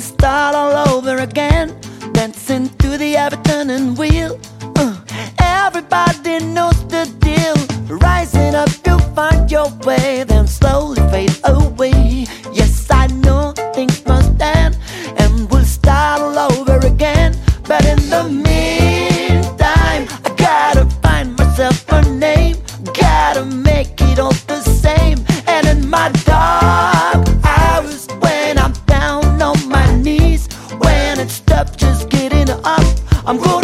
start all over again, dancing to the ever-turning wheel. Everybody knows the deal. Rising up to find your way, then slowly fade away. Yes, I know things must end, and we'll start all over again. But in the meantime, I gotta find myself a name, gotta make it all the same. And in my dark hours, when I'm down on my knees, when it's tough just getting up, I'm going